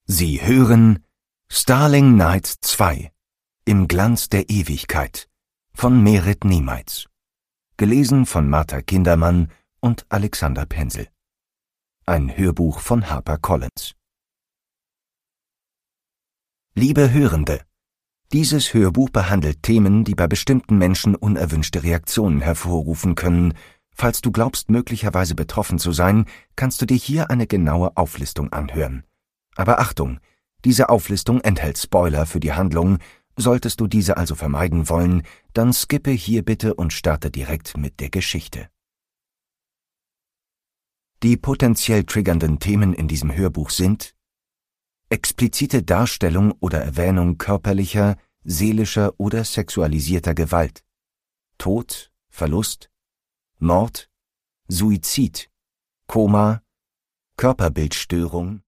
Sie hören Starling Night 2 im Glanz der Ewigkeit von Merit Niemeitz. Gelesen von Martha Kindermann und Alexander Pensel. Ein Hörbuch von HarperCollins. Liebe Hörende, dieses Hörbuch behandelt Themen, die bei bestimmten Menschen unerwünschte Reaktionen hervorrufen können. Falls du glaubst, möglicherweise betroffen zu sein, kannst du dir hier eine genaue Auflistung anhören. Aber Achtung, diese Auflistung enthält Spoiler für die Handlung. Solltest du diese also vermeiden wollen, dann skippe hier bitte und starte direkt mit der Geschichte. Die potenziell triggernden Themen in diesem Hörbuch sind: explizite Darstellung oder Erwähnung körperlicher, seelischer oder sexualisierter Gewalt, Tod, Verlust, Mord, Suizid, Koma, Körperbildstörung,